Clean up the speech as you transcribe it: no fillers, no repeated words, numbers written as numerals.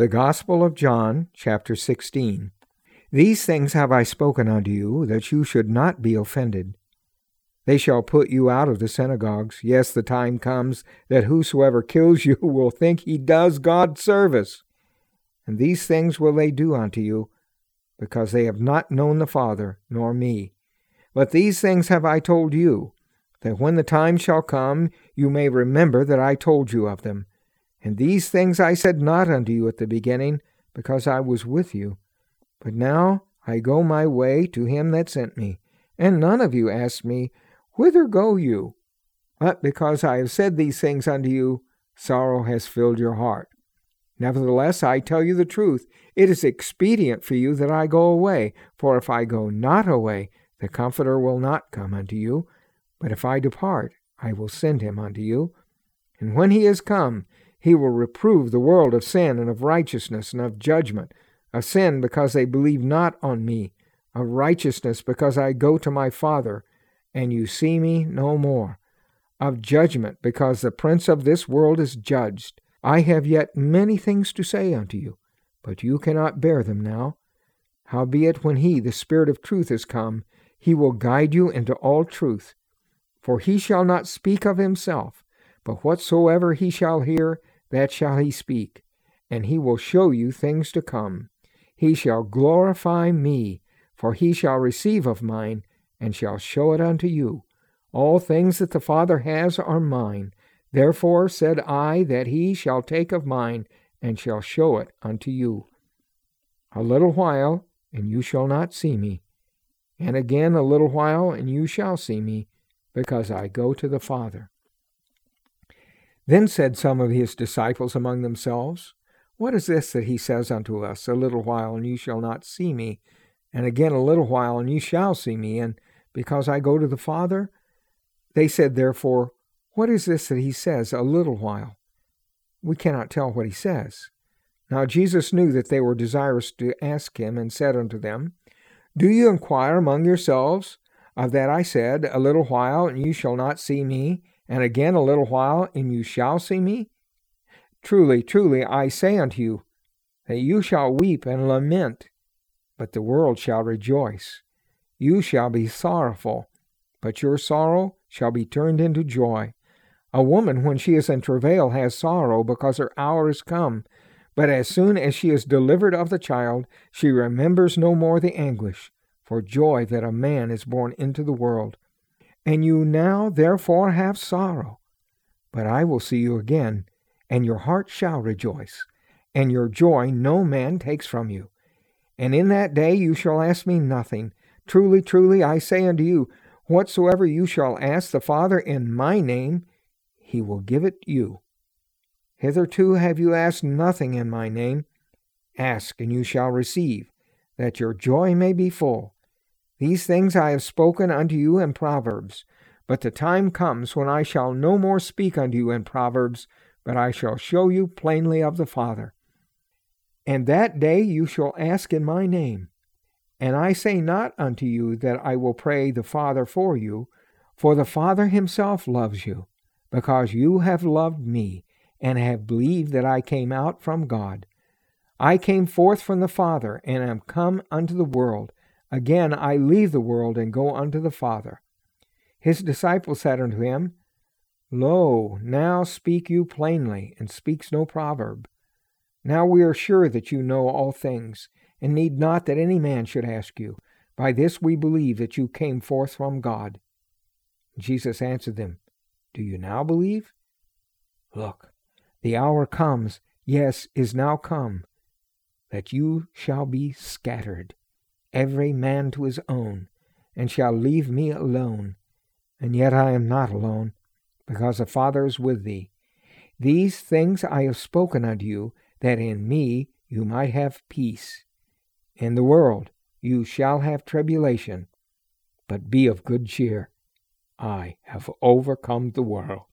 The Gospel of John, chapter 16. These things have I spoken unto you, that you should not be offended. They shall put you out of the synagogues. Yes, the time comes that whosoever kills you will think he does God service. And these things will they do unto you, because they have not known the Father, nor me. But these things have I told you, that when the time shall come, you may remember that I told you of them. And these things I said not unto you at the beginning, because I was with you. But now I go my way to him that sent me, and none of you ask me, Whither go you? But because I have said these things unto you, sorrow has filled your heart. Nevertheless, I tell you the truth, it is expedient for you that I go away. For if I go not away, the Comforter will not come unto you. But if I depart, I will send him unto you. And when he is come, he will reprove the world of sin and of righteousness and of judgment, of sin because they believe not on me, of righteousness because I go to my Father, and you see me no more, of judgment because the prince of this world is judged. I have yet many things to say unto you, but you cannot bear them now. Howbeit when he, the Spirit of truth, is come, he will guide you into all truth. For he shall not speak of himself, but whatsoever he shall hear, that shall he speak, and he will show you things to come. He shall glorify me, for he shall receive of mine, and shall show it unto you. All things that the Father has are mine. Therefore said I that he shall take of mine, and shall show it unto you. A little while, and you shall not see me. And again a little while, and you shall see me, because I go to the Father. Then said some of his disciples among themselves, What is this that he says unto us, A little while, and you shall not see me, and again a little while, and you shall see me, and because I go to the Father? They said therefore, What is this that he says, A little while? We cannot tell what he says. Now Jesus knew that they were desirous to ask him, and said unto them, Do you inquire among yourselves of that I said, A little while, and you shall not see me, and again a little while, and you shall see me? Truly, truly, I say unto you, that you shall weep and lament, but the world shall rejoice. You shall be sorrowful, but your sorrow shall be turned into joy. A woman, when she is in travail, has sorrow, because her hour is come. But as soon as she is delivered of the child, she remembers no more the anguish, for joy that a man is born into the world. And you now therefore have sorrow, but I will see you again, and your heart shall rejoice, and your joy no man takes from you. And in that day you shall ask me nothing. Truly, truly, I say unto you, whatsoever you shall ask the Father in my name, he will give it you. Hitherto have you asked nothing in my name. Ask, and you shall receive, that your joy may be full. These things I have spoken unto you in Proverbs, but the time comes when I shall no more speak unto you in Proverbs, but I shall show you plainly of the Father. And that day you shall ask in my name. And I say not unto you that I will pray the Father for you, for the Father himself loves you, because you have loved me, and have believed that I came out from God. I came forth from the Father, and am come unto the world. Again I leave the world, and go unto the Father. His disciples said unto him, Lo, now speak you plainly, and speaks no proverb. Now we are sure that you know all things, and need not that any man should ask you. By this we believe that you came forth from God. Jesus answered them, Do you now believe? Look, the hour comes, yes, is now come, that you shall be scattered, every man to his own, and shall leave me alone. And yet I am not alone, because the Father is with thee. These things I have spoken unto you, that in me you might have peace. In the world you shall have tribulation, but be of good cheer. I have overcome the world.